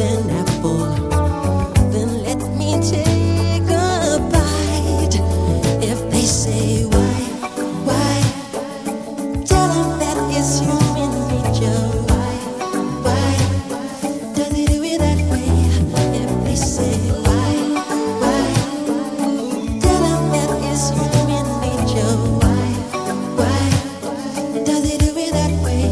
an apple, then let me take a bite. If they say why, tell them that it's human nature. Why does he do it that way? If they say why, tell them that it's human nature. Why does he do it that way?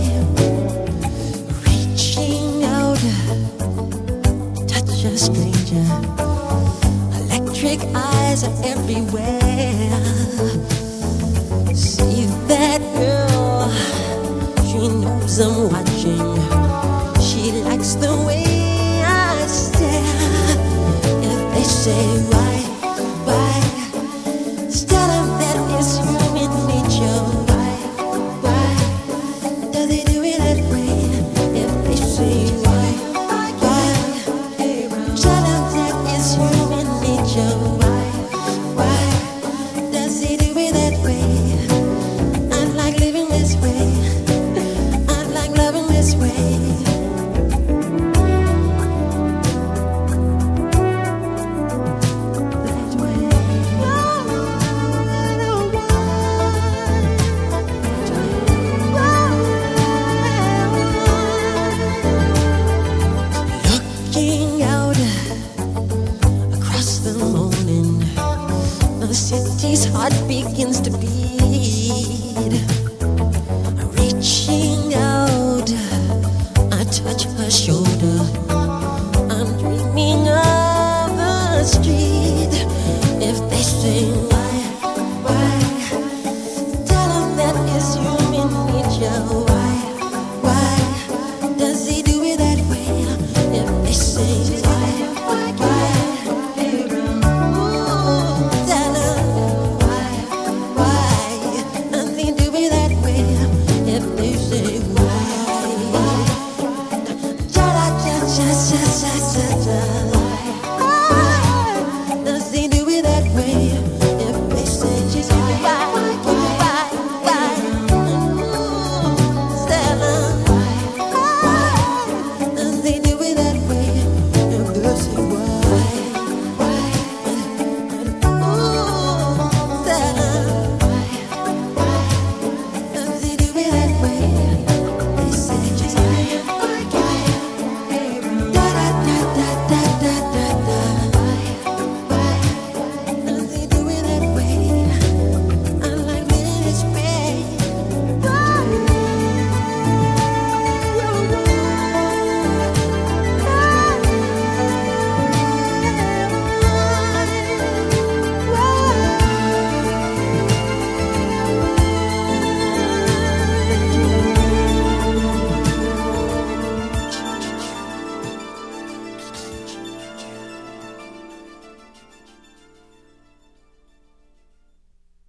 Reaching out, touch a stranger. Electric eyes are everywhere. See that girl, she knows I'm watching. She likes the way I stare. If they say why, tell them that it's human nature. Why does he do it that way? If they say why, tell them that it's human nature. Why does he do it that way? I like living this way. I like loving this way. That way. Looking out across the morning, the city's heart begins to beat. Reaching out, I touch her shoulder. I'm dreaming of the street. If they say why, tell them that it's human nature. Why does he do it that way? If they say why, tell them why does he do it that way? If they say why, cha cha cha cha cha cha cha.